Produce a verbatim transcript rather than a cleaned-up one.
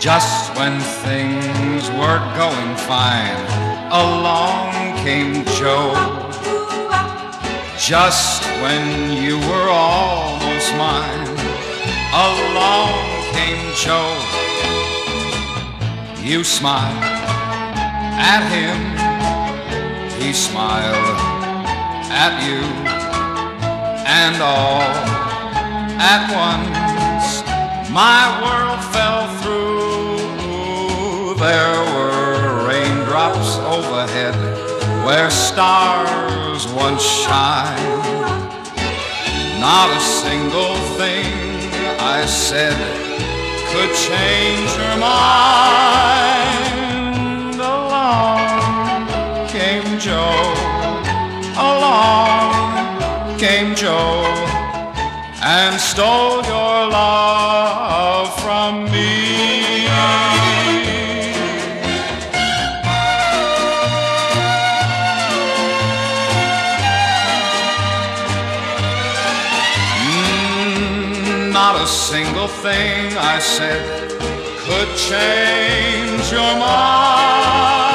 Just when things were going fine, along came Joe. Just when you were almost mine, along came Joe. You smiled at him, he smiled at you, and all at once my world fell through. There were raindrops overhead where stars once shine. Not a single thing I said could change her mind. Along came Joe, along came Joe, and stole your love from me. Not a single thing I said could change your mind.